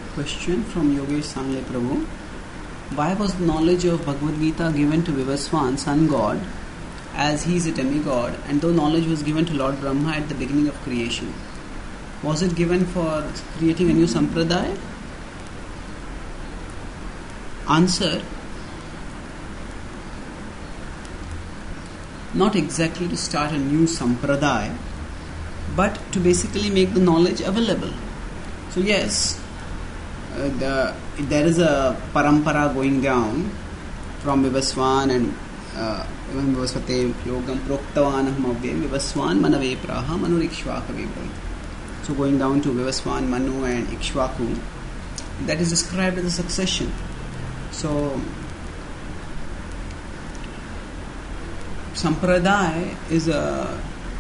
Question from Yogesh Sangle Prabhu. Why was the knowledge of Bhagavad Gita given to Vivaswan, sun god, as he is a demigod, and though knowledge was given to Lord Brahma at the beginning of creation? Was it given for creating a new sampradaya? Answer: not exactly to start a new sampradaya, but to basically make the knowledge available. So yes, there is a parampara going down from Vivaswan and even Vivasvate Yogam Proktavanaham Avyam Vivaswan Manave Praha Manu Ikshvaka. So going down to Vivaswan, Manu and Ikshvaku, that is described as a succession. So Sampradaya is a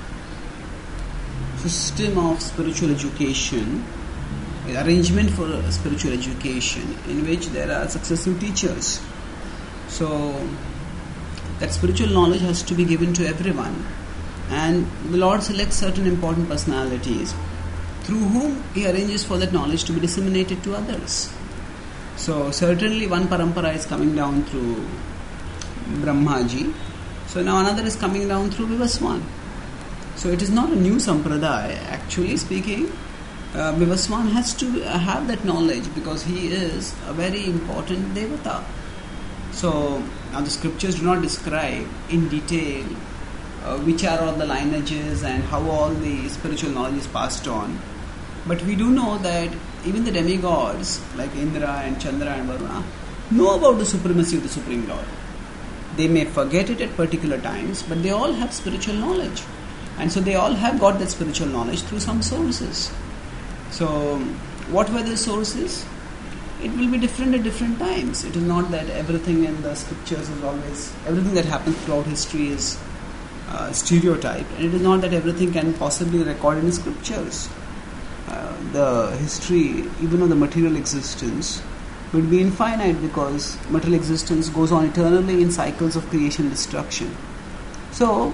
system of spiritual education, arrangement for spiritual education in which there are successive teachers. So that spiritual knowledge has to be given to everyone, and the Lord selects certain important personalities through whom He arranges for that knowledge to be disseminated to others. So certainly one parampara is coming down through Brahmaji. So now another is coming down through Vivaswan. So it is not a new sampradaya. Actually speaking, Vivaswan has to have that knowledge because he is a very important devata. So now the scriptures do not describe in detail which are all the lineages and how all the spiritual knowledge is passed on. But we do know that even the demigods like Indra and Chandra and Varuna know about the supremacy of the Supreme Lord. They may forget it at particular times, but they all have spiritual knowledge. And so they all have got that spiritual knowledge through some sources. So what were the sources? It will be different at different times. It is not that everything in the scriptures is always, everything that happens throughout history is stereotyped. And it is not that everything can possibly be recorded in scriptures. The history, even of the material existence, would be infinite because material existence goes on eternally in cycles of creation and destruction. So,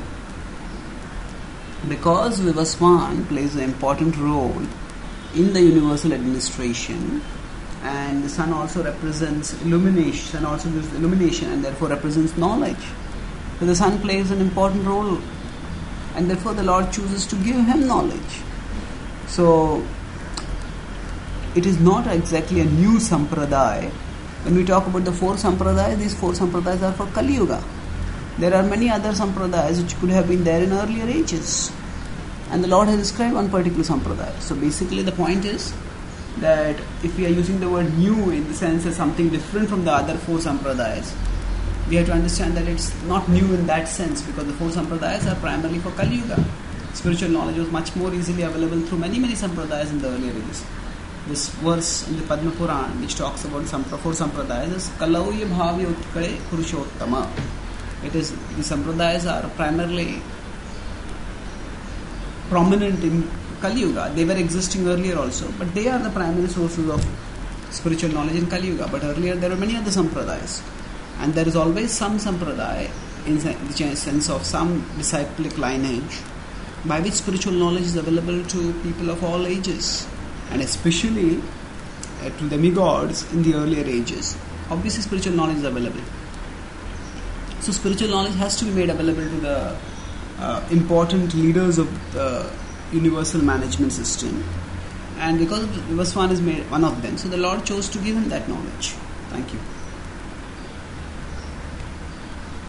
because Vivaswan plays an important role in the universal administration, and the sun also represents illumination, sun also gives illumination and therefore represents knowledge. So the sun plays an important role, and therefore the Lord chooses to give him knowledge. So it is not exactly a new sampradaya. When we talk about the four sampradayas, these four sampradayas are for Kali Yuga. There are many other sampradayas which could have been there in earlier ages, and the Lord has described one particular sampradaya. So basically the point is that if we are using the word new in the sense as something different from the other four sampradayas, we have to understand that it's not new in that sense because the four sampradayas are primarily for Kali Yuga. Spiritual knowledge was much more easily available through many sampradayas in the earlier ages. This verse in the Padma Puran which talks about four sampradayas is Kalauya Bhavya Utkade Purushottama. It is, the sampradayas are primarily prominent in Kali Yuga. They were existing earlier also, but they are the primary sources of spiritual knowledge in Kali Yuga. But earlier there were many other sampradayas, and there is always some sampradaya in the sense of some disciplic lineage by which spiritual knowledge is available to people of all ages, and especially to demigods in the earlier ages. Obviously spiritual knowledge is available. So spiritual knowledge has to be made available to the important leaders of the universal management system, and because Vivaswan is made one of them, so the Lord chose to give him that knowledge. Thank you.